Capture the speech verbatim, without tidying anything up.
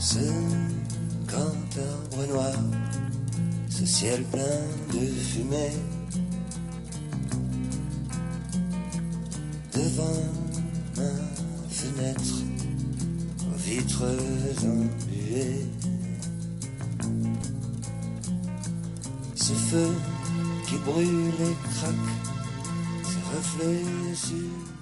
Ce grand arbre noir, ce ciel plein de fumée, devant ma fenêtre, aux vitres embuées. Ce feu qui brûle et craque, ses reflets sur